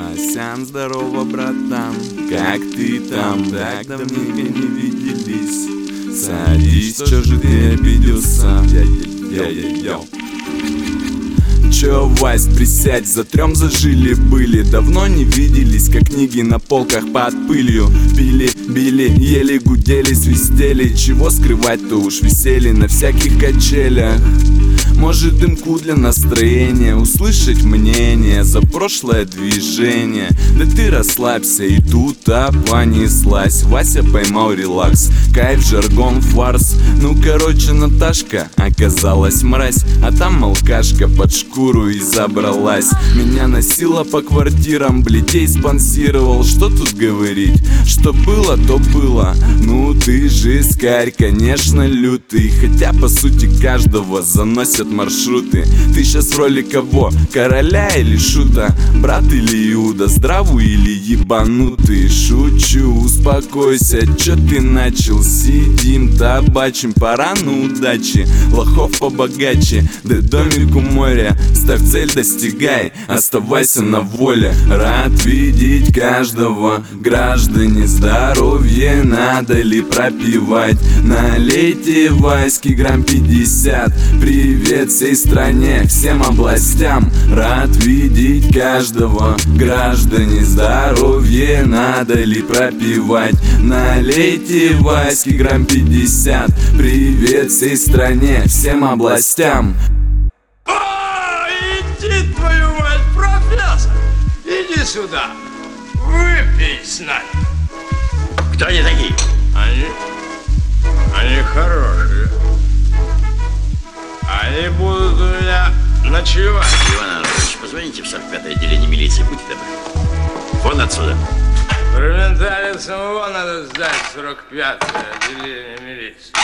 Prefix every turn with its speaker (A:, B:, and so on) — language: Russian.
A: Васян, здорово, братан, как ты там? Так давненько не виделись. Садись, чё же ты обиделся? Я-я-я-я-я. Чё, Вась, присядь, затрём зажили-были. Давно не виделись, как книги на полках под пылью. Пили, били, ели, гудели, свистели. Чего скрывать-то уж, висели на всяких качелях. Может, дымку для настроения, услышать мнение за прошлое движение. Да ты расслабься, и тут понеслась. Вася поймал релакс, кайф, жаргон, фарс. Ну короче, Наташка оказалась мразь, а там алкашка под шкуру и забралась. Меня носила по квартирам, блядей спонсировал. Что тут говорить, что было, то было. Ну ты же скарь, конечно, лютый. Хотя по сути каждого заносят маршруты. Ты сейчас в роли кого? Короля или шута? Брат или Иуда? Здравый или ебанутый? Шучу, успокойся, чё ты начал? Сидим, табачим, пора на удачи. Лохов побогаче, да домик у моря. Ставь цель, достигай, оставайся на воле. Рад видеть каждого, граждане. Здоровье надо ли пропивать? Налейте Васьки грамм 50. Привет всей стране, всем областям. Рад видеть каждого, граждане. Здоровье надо ли пропивать? Налейте Васьки грамм 50. Привет всей стране, всем областям.
B: Иди, твою мать, профессор! Иди сюда! Выпей с нами!
C: Кто они такие?
B: Они хорошие. Они будут у меня ночевать.
C: Иван Иванович, позвоните в 45-е отделение милиции, будьте добры. Вон отсюда.
B: Парламентарию самого надо сдать в 45-е отделение милиции.